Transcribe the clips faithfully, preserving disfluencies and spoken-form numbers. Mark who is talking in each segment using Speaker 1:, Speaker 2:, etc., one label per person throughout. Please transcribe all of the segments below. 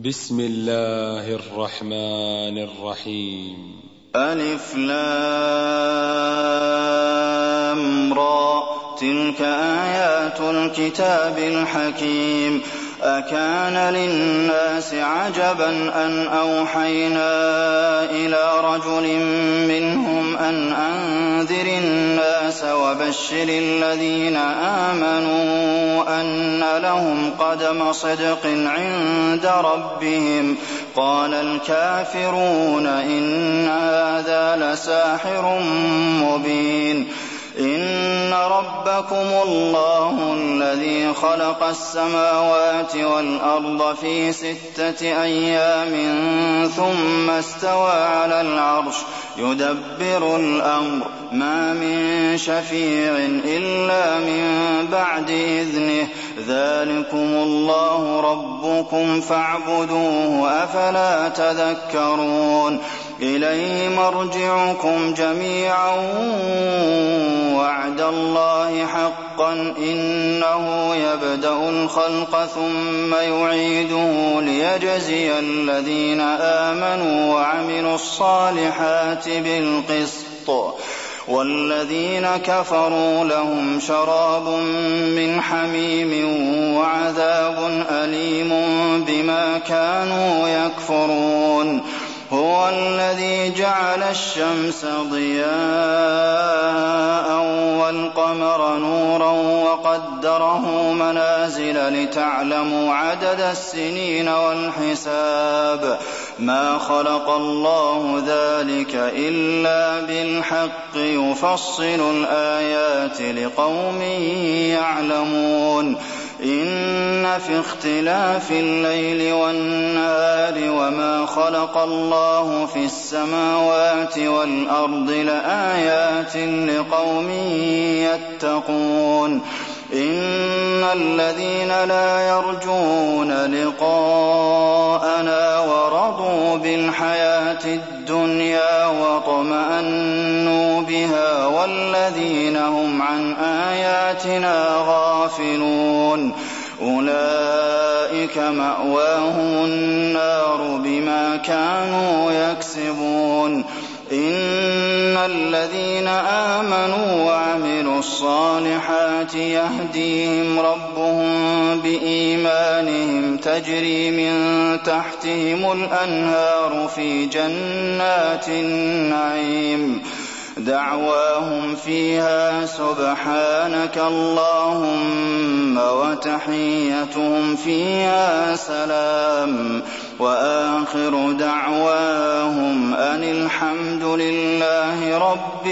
Speaker 1: بسم الله الرحمن الرحيم.
Speaker 2: ألف لام را تلك آيات الكتاب الحكيم. أكان للناس عجبا أن أوحينا إلى رجل منهم أن أنذر الناس وبشر الذين آمنوا أن لهم قدم صدق عند ربهم. قال الكافرون إن هذا لساحر مبين. إن ربكم الله الذي خلق السماوات والأرض في ستة أيام ثم استوى على العرش يدبر الأمر ما من شفيع إلا من بعد إذنه ذلكم الله ربكم فاعبدوه أفلا تذكرون. إليه مرجعكم جميعا وعد الله حقا إنه يبدأ الخلق ثم يعيده ليجزي الذين آمنوا وعملوا الصالحات بالقسط والذين كفروا لهم شراب من حميم وعذاب أليم بما كانوا يكفرون. هو الذي جعل الشمس ضياء والقمر نورا وقدره منازل لتعلموا عدد السنين والحساب. ما خلق الله ذلك إلا بالحق يفصل الآيات لقوم يعلمون. إن في اختلاف الليل والنهار وما خلق الله في السماوات والأرض لآيات لقوم يتقون. إن الذين لا يرجون لقاءنا ورضوا بالحياة الدنيا واطمأنوا بها والذين هم عن آياتنا غافلون أولئك مأواهم النار بما كانوا يكسبون. إن الذين آمنوا وعملوا الصالحات يهديهم ربهم بإيمانهم تجري من تحتهم الأنهار في جنات النعيم دعواهم فيها سبحانك اللهم وتحيتهم فيها سلام وآخر دعواهم أن الحمد لله رب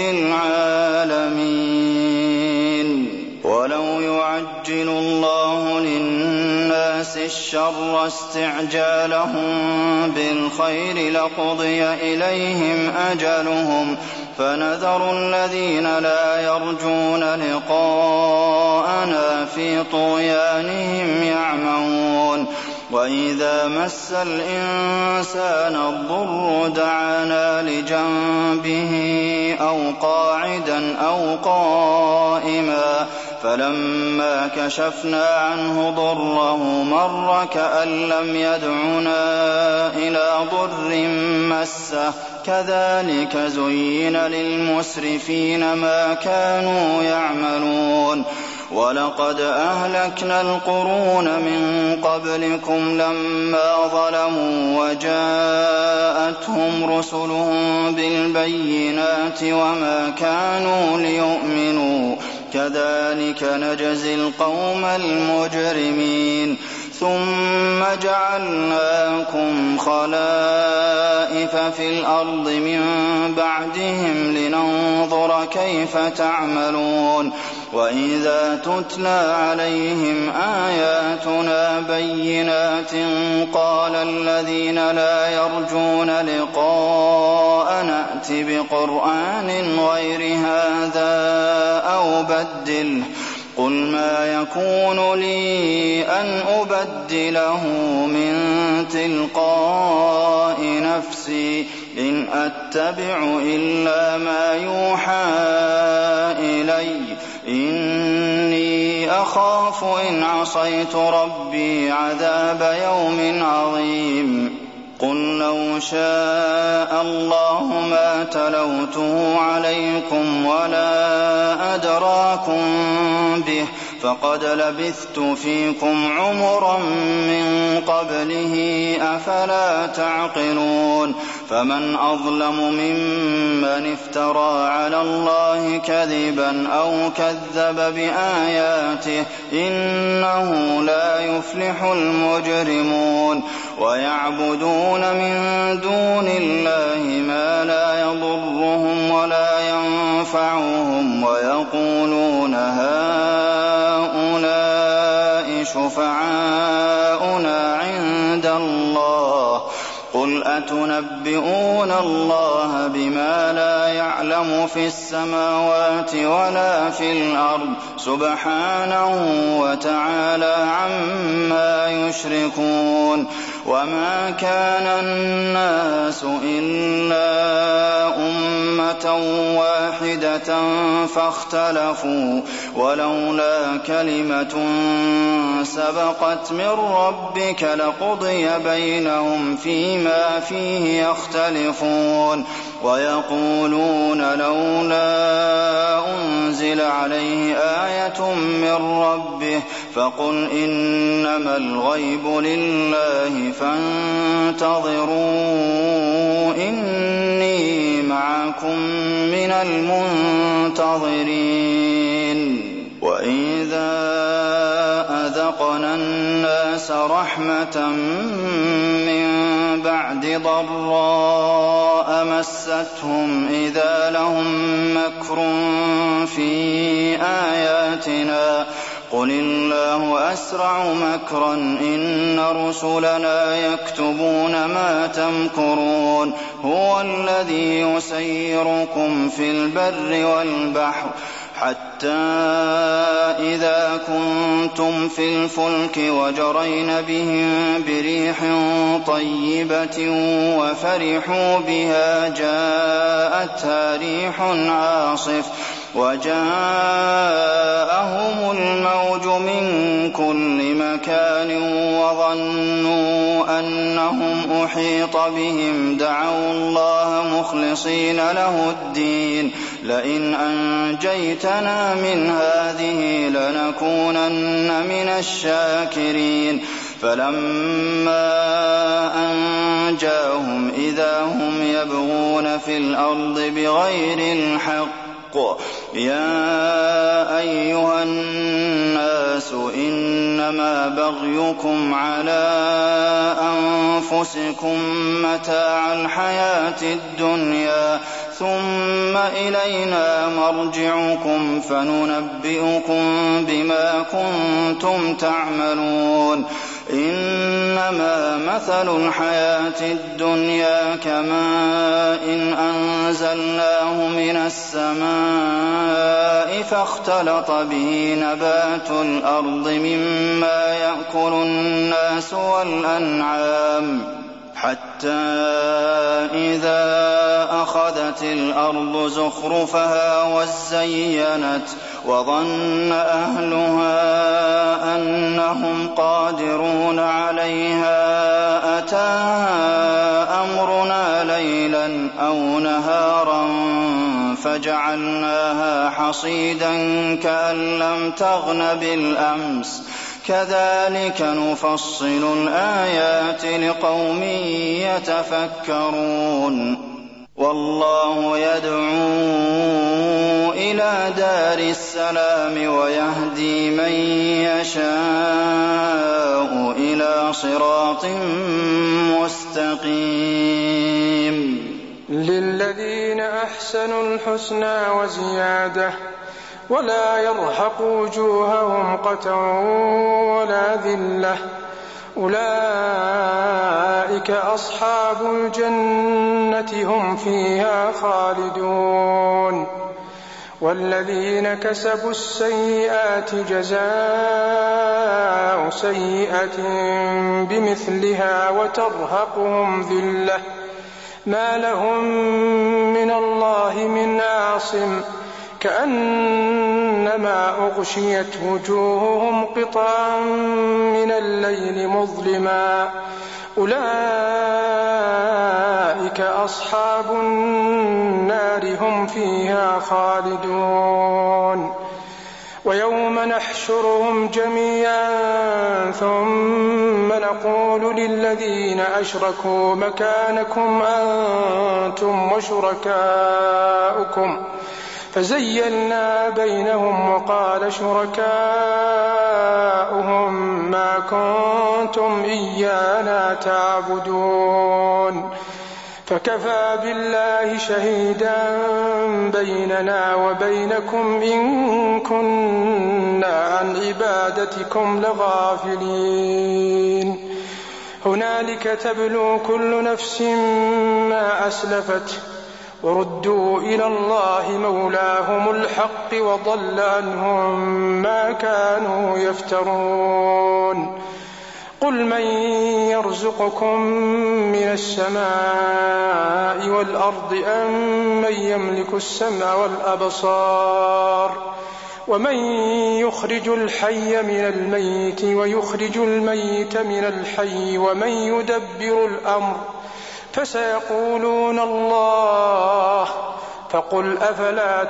Speaker 2: العالمين. ولو يعجل الله للناس الشر استعجالهم بالخير لقضي إليهم أجلهم فنذر الذين لا يرجون لقاءنا في طغيانهم يعمهون. وإذا مس الإنسان الضر دعانا لجنبه أو قاعدا أو قائما فلما كشفنا عنه ضره مر كأن لم يدعنا إلى ضر مسه كذلك زين للمسرفين ما كانوا يعملون. ولقد أهلكنا القرون من قبلكم لما ظلموا وجاءتهم رسلهم بالبينات وما كانوا ليؤمنوا كذلك نجزي القوم المجرمين. ثم جعلناكم خلائف في الأرض من بعدهم لننظر كيف تعملون. وإذا تتلى عليهم آياتنا بينات قال الذين لا يرجون لقاء نأت بقرآن غير هذا أو بدله قل ما يكون لي أن أبدله من تلقاء نفسي إن أتبع إلا ما يوحى إلي إني أخاف إن عصيت ربي عذاب يوم عظيم. قل لو شاء الله ما تلوته عليكم ولا أدراكم به فقد لبثت فيكم عمرا من قبله أفلا تعقلون فمن أظلم ممن افترى على الله كذبا أو كذب بآياته إنه لا يفلح المجرمون ويعبدون من دون الله ما لا يضرهم ولا ينفعهم ويقولون هؤلاء شفعاؤنا عند الله قل أتنبئون الله بما لا يعلم في السماوات ولا في الأرض سبحانه وتعالى عما يشركون وما كان الناس إلا أمة واحدة فاختلفوا ولولا كلمة سبقت من ربك لقضي بينهم فيما فيه يختلفون ويقولون لولا أنزل عليه آية من ربه فقل إنما الغيب لله فانتظروا إني معكم من المنتظرين وإذا أذقنا الناس رحمة من بعد ضراء مستهم إذا لهم مكر في آياتنا قل الله أسرع مكرا إن رسلنا يكتبون ما تمكرون هو الذي يسيركم في البر والبحر حتى إذا كنتم في الفلك وجرين بهم بريح طيبة وفرحوا بها جاءتها ريح عاصف وجاءهم الموج من كل مكان وظنوا أنهم أحيط بهم دعوا الله مخلصين له الدين لئن أنجيتنا من هذه لنكونن من الشاكرين فلما أنجاهم إذا هم يبغون في الأرض بغير الحق يا أيها الناس إنما بغيكم على أنفسكم متاع الحياة الدنيا ثم إلينا مرجعكم فننبئكم بما كنتم تعملون إنما مثل الحياة الدنيا كماء إن أنزلناه من السماء فاختلط به نبات الأرض مما يأكل الناس والأنعام حتى إذا أخذت الأرض زخرفها وزينت وظن أهلها أنهم قادرون عليها أتاها أمرنا ليلا أو نهارا فجعلناها حصيدا كأن لم تغن بالأمس كذلك نفصل الآيات لقوم يتفكرون والله يدعو إلى دار السلام ويهدي من يشاء إلى صراط مستقيم
Speaker 3: للذين أحسنوا الحسنى وزيادة ولا يرهق وجوههم قتر ولا ذلة أولئك أصحاب الجنة هم فيها خالدون والذين كسبوا السيئات جزاء سيئة بمثلها وترهقهم ذلة ما لهم من الله من عاصم كأنما أغشيت وجوههم قطعا من الليل مظلما أولئك أصحاب النار هم فيها خالدون ويوم نحشرهم جميعا ثم نقول للذين أشركوا مكانكم أنتم وشركاؤكم فزيلنا بينهم وقال شركاؤهم ما كنتم إيانا تعبدون فكفى بالله شهيدا بيننا وبينكم إن كنا عن عبادتكم لغافلين هنالك تبلو كل نفس ما أسلفت وردوا إلى الله مولاهم الحق وضل عنهم ما كانوا يفترون قل من يرزقكم من السماء والأرض أم من يملك السمع والأبصار ومن يخرج الحي من الميت ويخرج الميت من الحي ومن يدبر الأمر فسيقولون الله فقل أفلا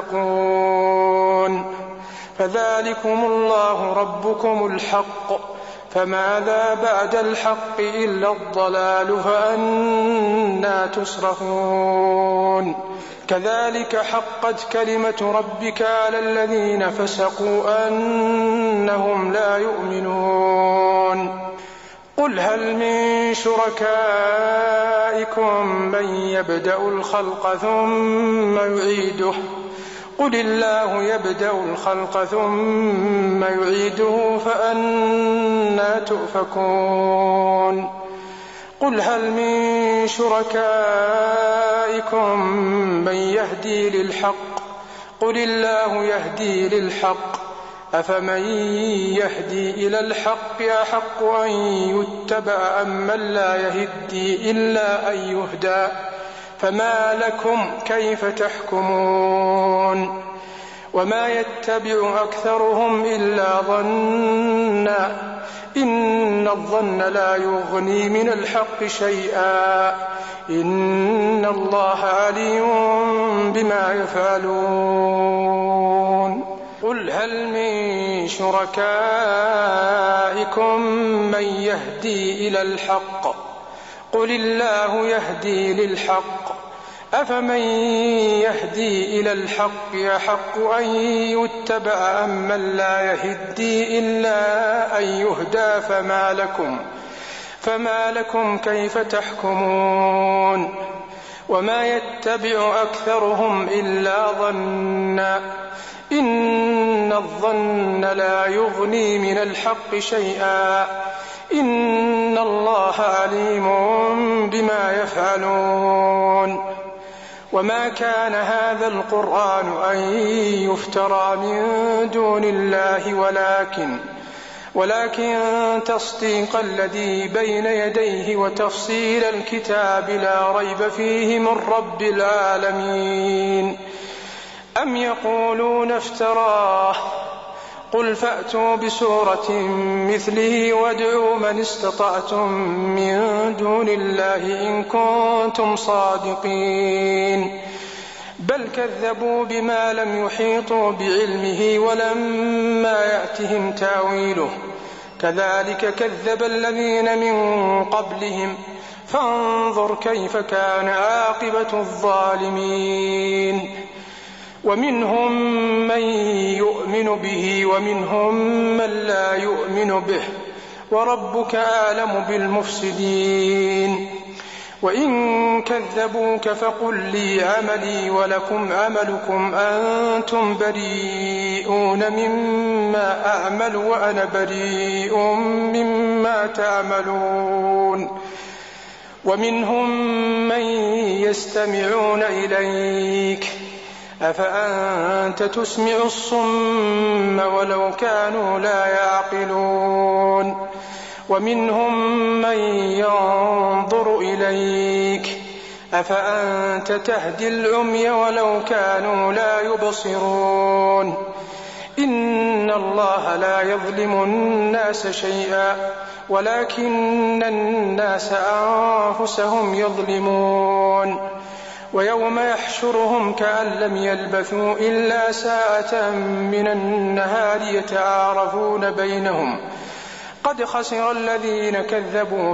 Speaker 3: تتقون فذلكم الله ربكم الحق فماذا بعد الحق إلا الضلال فأنى تصرفون كذلك حقت كلمة ربك على الذين فسقوا أنهم لا يؤمنون قل هل من شركائكم من يبدأ الخلق ثم يعيده قل الله يبدأ الخلق ثم يعيده فأنى تؤفكون قل هل من شركائكم من يهدي للحق قل الله يهدي للحق أفمن يهدي إلى الحق أحق أن يتبع أم من لا يهدي إلا أن يهدى فما لكم كيف تحكمون وما يتبع أكثرهم إلا ظنا إن الظن لا يغني من الحق شيئا إن الله عليم بما يفعلون قل هل من شركائكم من يهدي إلى الحق قل الله يهدي للحق أفمن يهدي إلى الحق يحق أن يتبع أم من لا يهدي إلا أن يهدى فما لكم فما لكم كيف تحكمون وما يتبع أكثرهم إلا ظنا إن الظن لا يغني من الحق شيئا إن الله عليم بما يفعلون وما كان هذا القرآن أن يفترى من دون الله ولكن ولكن تصديق الذي بين يديه وتفصيل الكتاب لا ريب فيه من رب العالمين أم يقولون افتراه قل فأتوا بسورة مثله وادعوا من استطعتم من دون الله إن كنتم صادقين بل كذبوا بما لم يحيطوا بعلمه ولما يأتهم تاويله كذلك كذب الذين من قبلهم فانظر كيف كان عاقبة الظالمين ومنهم من يؤمن به ومنهم من لا يؤمن به وربك أعلم بالمفسدين وإن كذبوك فقل لي عملي ولكم عملكم أنتم بريئون مما أعمل وأنا بريء مما تعملون ومنهم من يستمعون إليك أفأنت تسمع الصم ولو كانوا لا يعقلون ومنهم من ينظر إليك أفأنت تهدي العمي ولو كانوا لا يبصرون إن الله لا يظلم الناس شيئا ولكن الناس أنفسهم يظلمون. ويوم يحشرهم كأن لم يلبثوا إلا ساعة من النهار يتعارفون بينهم قد خسر الذين كذبوا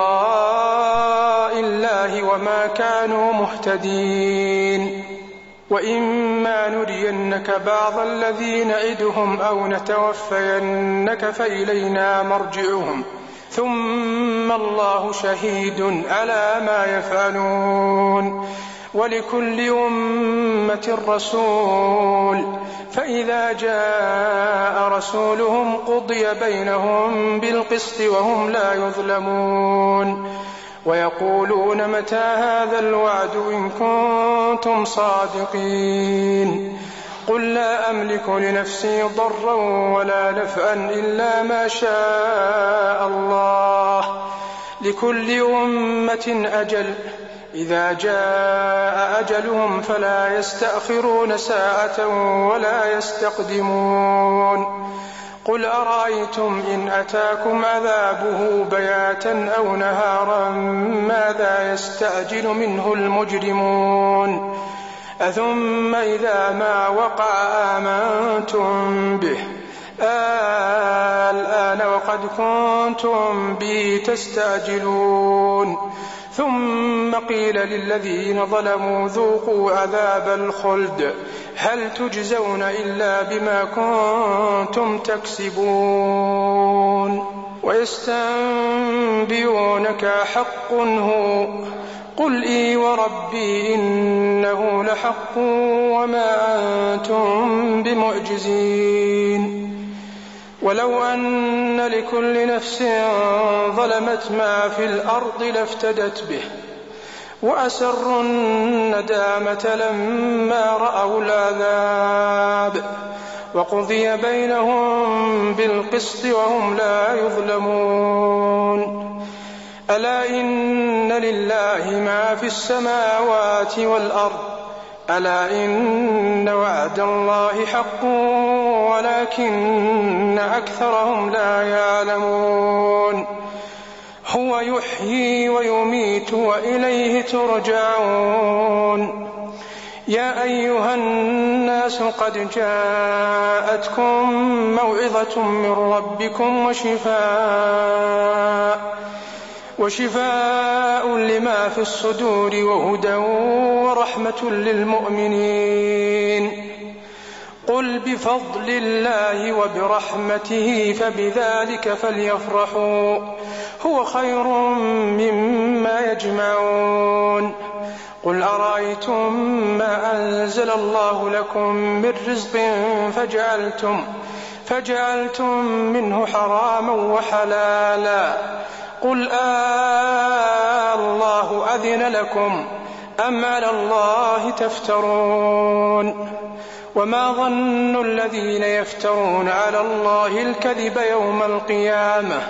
Speaker 3: بلقاء الله وما كانوا مهتدين. وإما نرينك بعض الذي نعدهم أو نتوفينك فإلينا مرجعهم ثم الله شهيد على ما يفعلون. ولكل أمة رسول فإذا جاء رسولهم قضي بينهم بالقسط وهم لا يظلمون. ويقولون متى هذا الوعد إن كنتم صادقين. قل لا أملك لنفسي ضرا ولا نفعا إلا ما شاء الله لكل أمة أجل إذا جاء أجلهم فلا يستأخرون ساعة ولا يستقدمون. قل أرأيتم إن أتاكم عذابه بياتا أو نهارا ماذا يستعجل منه المجرمون أثم إذا ما وقع آمنتم به الآن وقد كنتم به تستعجلون. ثم قيل للذين ظلموا ذوقوا عذاب الخلد هل تجزون إلا بما كنتم تكسبون. ويستنبئونك حق هو قل إي وربي إنه لحق وما أنتم بمعجزين. ولو أن لكل نفس ظلمت ما في الأرض لافتدت به وأسروا الندامة لما رأوا العذاب وقضي بينهم بالقسط وهم لا يظلمون. ألا إن لله ما في السماوات والأرض ألا إن وعد الله حق ولكن أكثرهم لا يعلمون. هو يحيي ويميت وإليه ترجعون. يا أيها الناس قد جاءتكم موعظة من ربكم وشفاء وشفاء لما في الصدور وهدى ورحمة للمؤمنين. قل بفضل الله وبرحمته فبذلك فليفرحوا هو خير مما يجمعون. قل أرأيتم ما أنزل الله لكم من رزق فجعلتم, فجعلتم منه حراما وحلالا قل آه الله أذن لكم أم على الله تفترون. وما ظن الذين يفترون على الله الكذب يوم القيامة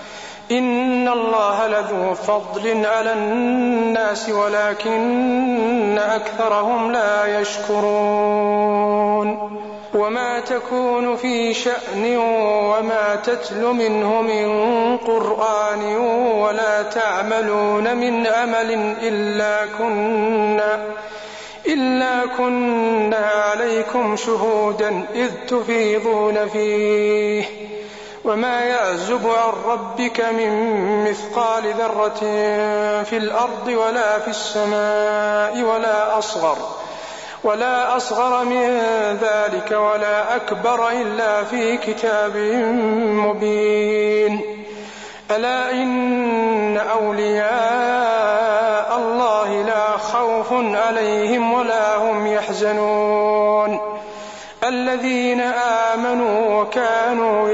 Speaker 3: إن الله لذو فضل على الناس ولكن أكثرهم لا يشكرون. وما تكون في شأن وما تتل منه من قرآن ولا تعملون من عمل إلا كنا إلا كنا عليكم شهودا إذ تفيضون فيه وما يعزب عن ربك من مثقال ذرة في الأرض ولا في السماء ولا أصغر ولا أصغر من ذلك ولا أكبر إلا في كتاب مبين. ألا إن أولياء الله لا خوف عليهم ولا هم يحزنون الذين آمنوا وكانوا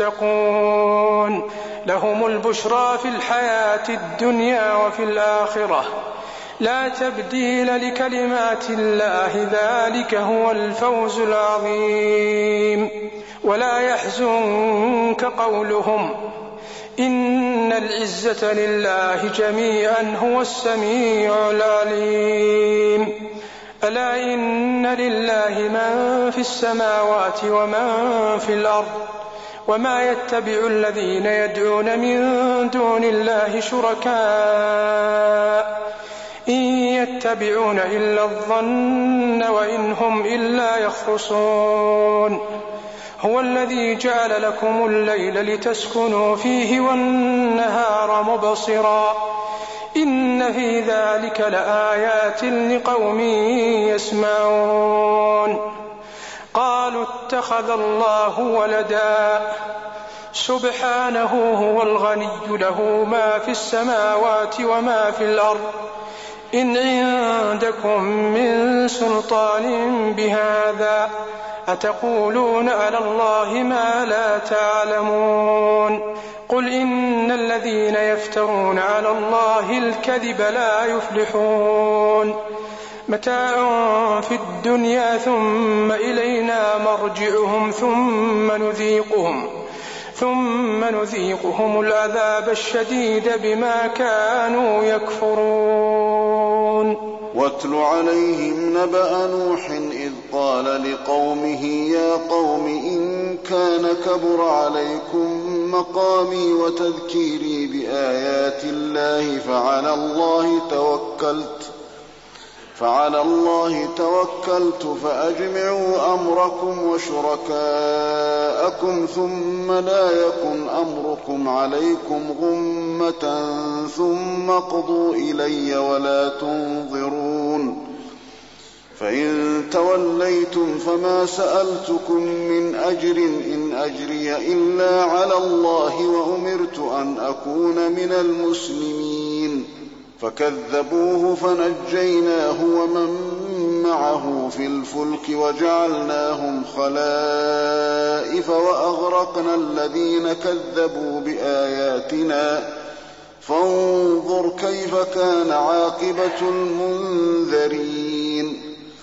Speaker 3: يتقون لهم البشرى في الحياة الدنيا وفي الآخرة لا تبديل لكلمات الله ذلك هو الفوز العظيم. ولا يحزنك قولهم إن العزة لله جميعا هو السميع العليم. ألا إن لله من في السماوات ومن في الأرض وما يتبع الذين يدعون من دون الله شركاء إن يتبعون إلا الظن وإن هم إلا يخرصون هو الذي جعل لكم الليل لتسكنوا فيه والنهار مبصرا إن في ذلك لآيات لقوم يسمعون قالوا اتخذ الله ولدا سبحانه هو الغني له ما في السماوات وما في الأرض إن عندكم من سلطان بهذا أتقولون على الله ما لا تعلمون قل إن الذين يفترون على الله الكذب لا يفلحون متاع في الدنيا ثم إلينا مرجعهم ثم نذيقهم ثم نذيقهم العذاب الشديد بما كانوا يكفرون
Speaker 4: واتل عليهم نبأ نوح إذ قال لقومه يا قوم إن كان كبر عليكم مقامي وتذكيري بآيات الله فعلى الله توكلت فعلى الله توكلت فأجمعوا أمركم وشركاءكم ثم لا يكن أمركم عليكم غمة ثم اقضوا إلي ولا تنظرون فإن توليتم فما سألتكم من أجر إن أجري إلا على الله وأمرت أن أكون من المسلمين فكذبوه فنجيناه ومن معه في الفلك وجعلناهم خلائف وأغرقنا الذين كذبوا بآياتنا فانظر كيف كان عاقبة المنذرين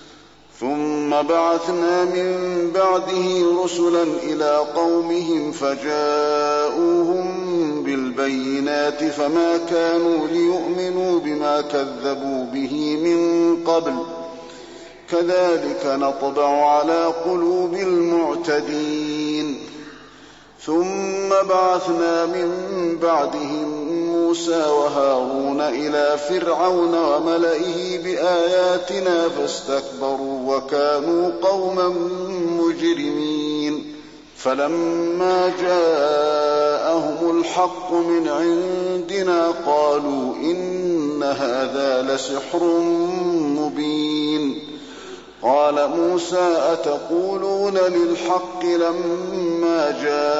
Speaker 4: ثم بعثنا من بعده رسلا إلى قومهم فجاءوهم بالبينات فما كانوا ليؤمنوا بما كذبوا به من قبل كذلك نطبع على قلوب المعتدين ثم بعثنا من بعدهم موسى وهارون إلى فرعون وملئه بآياتنا فاستكبروا وكانوا قوما مجرمين فلما جاءهم الحق من عندنا قالوا إن هذا لسحر مبين قال موسى أتقولون للحق لما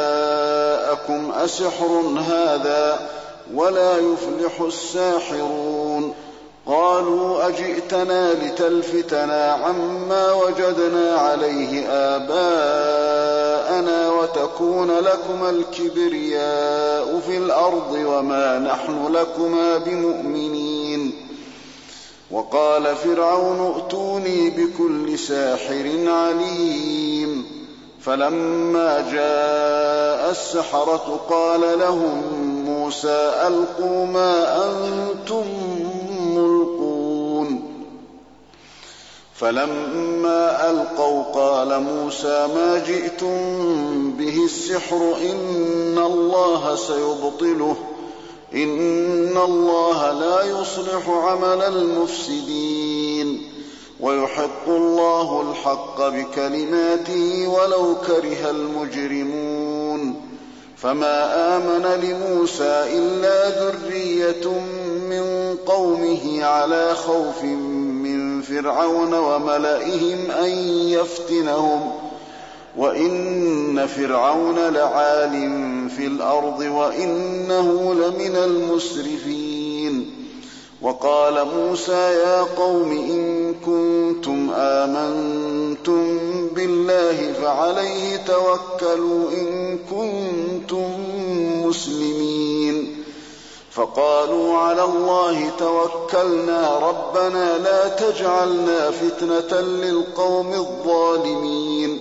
Speaker 4: جاءكم أسحر هذا ولا يفلح الساحرون قالوا أجئتنا لتلفتنا عما وجدنا عليه آباءنا وتكون لكما الكبرياء في الأرض وما نحن لكما بمؤمنين وقال فرعون ائتوني بكل ساحر عليم فلما جاء السحرة قال لهم موسى ألقوا ما أنتم ملقون فلما ألقوا قال موسى ما جئتم به السحر إن الله سيبطله إن الله لا يصلح عمل المفسدين ويحق الله الحق بكلماته ولو كره المجرمون فما آمن لموسى إلا ذرية من قومه على خوف من فرعون وملئهم أن يفتنهم وإن فرعون لعال في الأرض وإنه لمن المسرفين وقال موسى يا قوم إن كنتم آمنتم بالله فعليه توكلوا إن كنتم مسلمين فقالوا على الله توكلنا ربنا لا تجعلنا فتنة للقوم الظالمين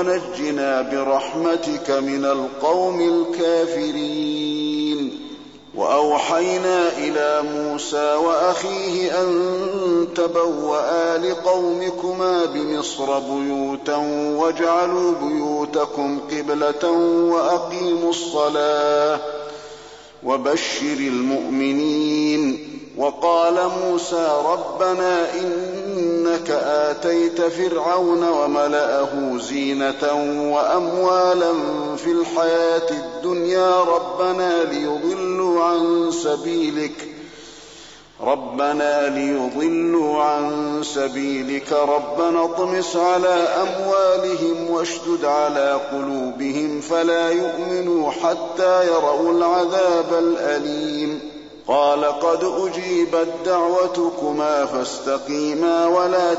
Speaker 4: ونجنا برحمتك من القوم الكافرين وأوحينا إلى موسى وأخيه أن تبوأ لقومكما بمصر بيوتا واجعلوا بيوتكم قبلة وأقيموا الصلاة وبشر المؤمنين. وقال موسى ربنا إنك آتيت فرعون وملأه زينة وأموالا في الحياة الدنيا ربنا ليضلوا عن سبيلك ربنا ليضلوا عن سبيلك ربنا اطمس على أموالهم واشدد على قلوبهم فلا يؤمنوا حتى يروا العذاب الأليم. قال قد أجيبت دعوتكما فاستقيما ولا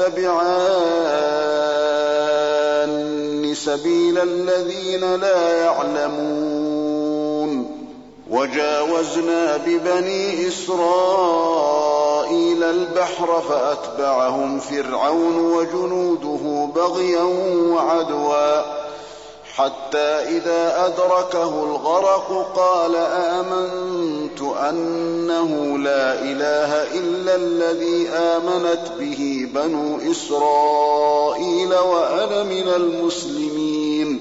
Speaker 4: تتبعان سبيل الذين لا يعلمون. وجاوزنا ببني إسرائيل البحر فأتبعهم فرعون وجنوده بغيا وعدوا حتى إذا أدركه الغرق قال آمنت أنه لا إله إلا الذي آمنت به بنو إسرائيل وأنا من المسلمين.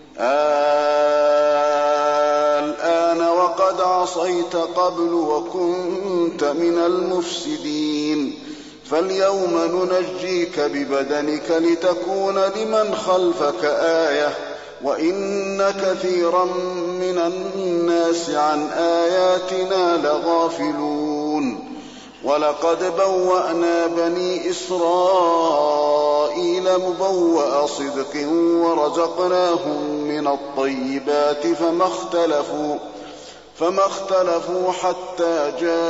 Speaker 4: الآن وقد عصيت قبل وكنت من المفسدين فاليوم ننجيك ببدنك لتكون لمن خلفك آية وإن كثيرا من الناس عن آياتنا لغافلون. ولقد بوأنا بني إسرائيل مبوأ صدق ورزقناهم من الطيبات فما اختلفوا فما اختلفوا حتى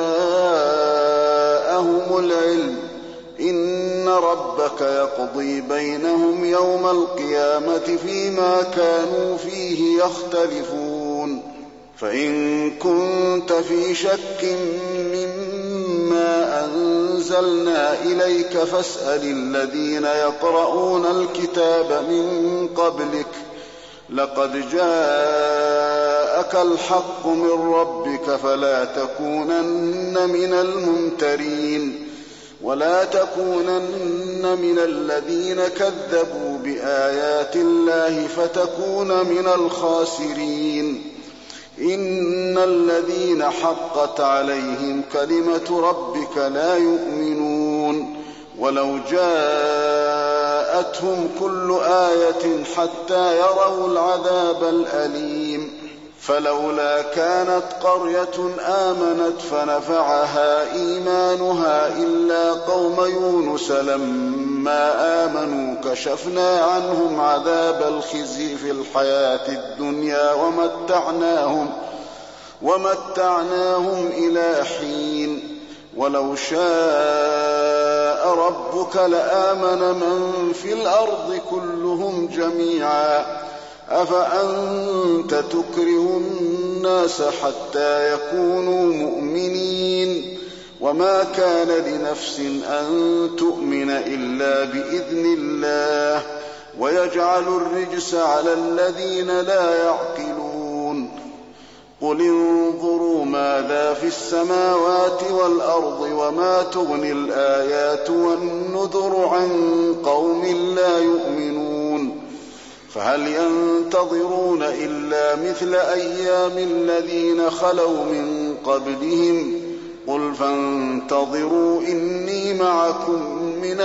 Speaker 4: جاءهم العلم إن ربك يقضي بينهم يوم القيامة فيما كانوا فيه يختلفون. فإن كنت في شك مما أنزلنا إليك فاسأل الذين يقرؤون الكتاب من قبلك لقد جاءك الحق من ربك فلا تكونن من الممترين ولا تكونن من الذين كذبوا بآيات الله فتكون من الخاسرين. إن الذين حقت عليهم كلمة ربك لا يؤمنون ولو جاءتهم كل آية حتى يروا العذاب الأليم. فلولا كانت قرية آمنت فنفعها إيمانها إلا قوم يونس لما آمنوا كشفنا عنهم عذاب الخزي في الحياة الدنيا ومتعناهم, ومتعناهم إلى حين. ولو شاء ربك لآمن من في الأرض كلهم جميعا أفأنت تكره الناس حتى يكونوا مؤمنين وما كان لنفس أن تؤمن إلا بإذن الله ويجعل الرجس على الذين لا يعقلون. قل انظروا ماذا في السماوات والأرض وما تغني الآيات والنذر عن قوم لا يؤمنون. فهل ينتظرون إلا مثل أيام الذين خلوا من قبلهم قل فانتظروا إني معكم من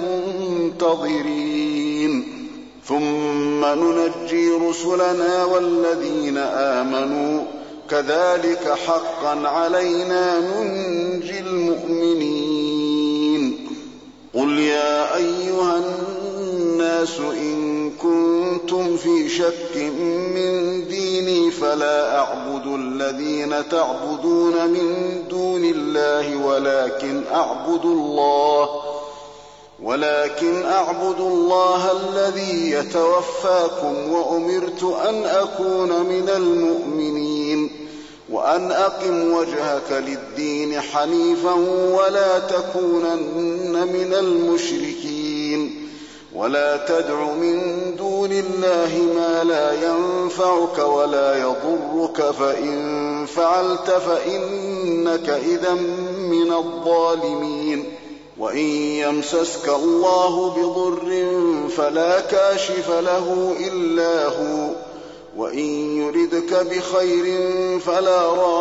Speaker 4: المنتظرين. ثم ننجي رسلنا والذين آمنوا كذلك حقا علينا ننجي المؤمنين. قل يا أيها الناس إن كنتم في شك من ديني فلا أعبد الذين تعبدون من دون الله ولكن أعبد الله ولكن أعبد الله الذي يتوفاكم وأمرت أن أكون من المؤمنين وأن أقم وجهك للدين حنيفا ولا تكونن من المشركين. ولا تدع من دون الله ما لا ينفعك ولا يضرك، فإن فعلت فإنك إذا من الظالمين. وإن يمسسك الله بضر فلا كاشف له إلا هو، وإن يردك بخير فلا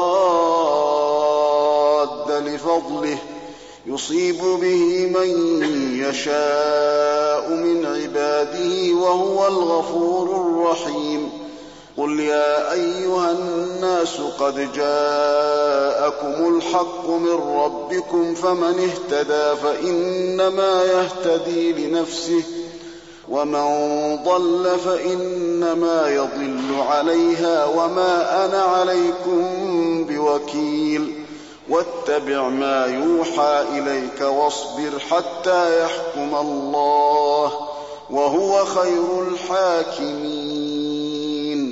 Speaker 4: راد لفضله، يصيب به من يشاء من عباده وهو الغفور الرحيم. قل يا أيها الناس قد جاءكم الحق من ربكم، فمن اهتدى فإنما يهتدي لنفسه، ومن ضل فإنما يضل عليها، وما أنا عليكم بوكيل. واتبع ما يوحى إليك واصبر حتى يحكم الله، وهو خير الحاكمين.